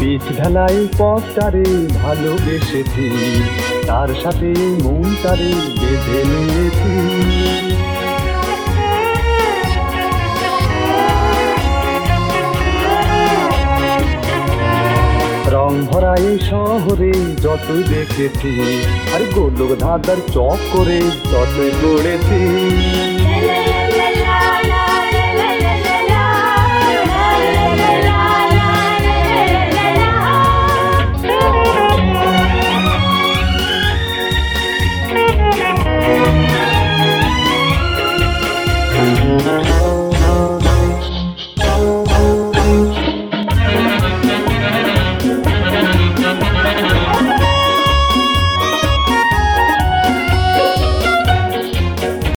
Pitch ঢালাই পথটারে ভালোবেসেছি, তার সাথে মনটারে বেঁধে নিয়েছি। রং ভরা এই শহরে যতই দেখেছি, আর গোলক ধাঁধার চক করে ততই পড়েছি।